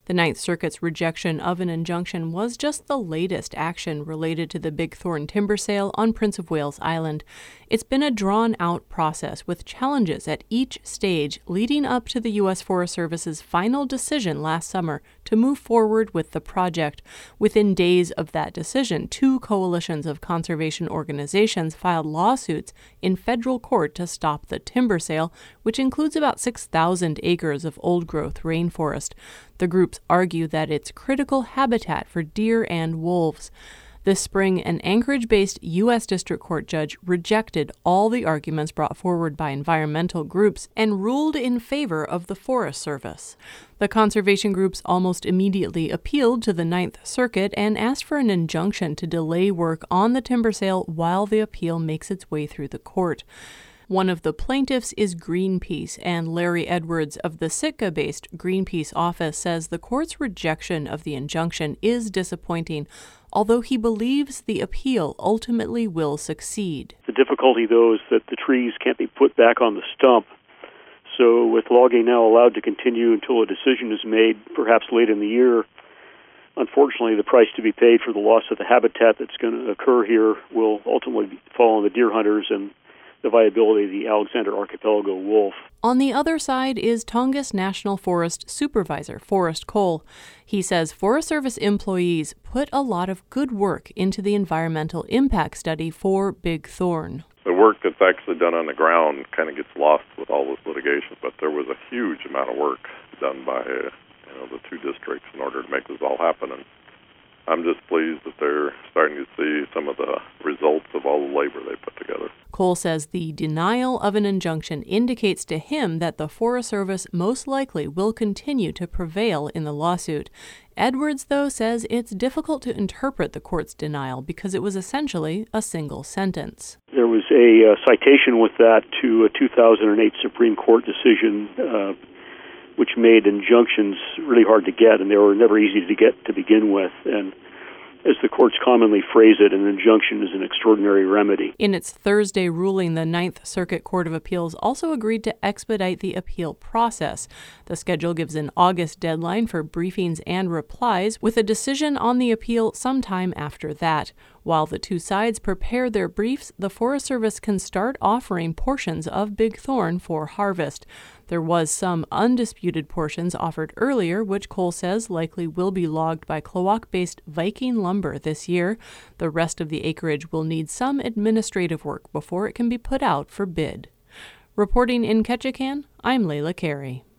The Ninth Circuit's rejection of an injunction was just the latest action related to the Big Thorn timber sale on Prince of Wales Island. It's been a drawn-out process with challenges at each stage leading up to the U.S. Forest Service's final decision last summer to move forward with the project. Within days of that decision, two coalitions of conservation organizations filed lawsuits in federal court to stop the timber sale, which includes about 6,000 acres of old-growth rainforest. The groups argue that it's critical habitat for deer and wolves. This spring, an Anchorage-based U.S. District Court judge rejected all the arguments brought forward by environmental groups and ruled in favor of the Forest Service. The conservation groups almost immediately appealed to the Ninth Circuit and asked for an injunction to delay work on the timber sale while the appeal makes its way through the court. One of the plaintiffs is Greenpeace, and Larry Edwards of the Sitka-based Greenpeace office says the court's rejection of the injunction is disappointing, although he believes the appeal ultimately will succeed. The difficulty, though, is that the trees can't be put back on the stump. So with logging now allowed to continue until a decision is made, perhaps late in the year, unfortunately the price to be paid for the loss of the habitat that's going to occur here will ultimately fall on the deer hunters and the viability of the Alexander Archipelago wolf. On the other side is Tongass National Forest Supervisor Forrest Cole. He says Forest Service employees put a lot of good work into the environmental impact study for Big Thorn. The work that's actually done on the ground kind of gets lost with all this litigation, but there was a huge amount of work done by the two districts in order to make this all happen. And I'm just pleased that they're starting to see some of the results of all the labor they put together. Cole says the denial of an injunction indicates to him that the Forest Service most likely will continue to prevail in the lawsuit. Edwards, though, says it's difficult to interpret the court's denial because it was essentially a single sentence. There was a citation with that to a 2008 Supreme Court decision which made injunctions really hard to get, and they were never easy to get to begin with. And as the courts commonly phrase it, an injunction is an extraordinary remedy. In its Thursday ruling, the Ninth Circuit Court of Appeals also agreed to expedite the appeal process. The schedule gives an August deadline for briefings and replies, with a decision on the appeal sometime after that. While the two sides prepare their briefs, the Forest Service can start offering portions of Big Thorn for harvest. There was some undisputed portions offered earlier, which Cole says likely will be logged by Klawock-based Viking Lumber this year. The rest of the acreage will need some administrative work before it can be put out for bid. Reporting in Ketchikan, I'm Layla Carey.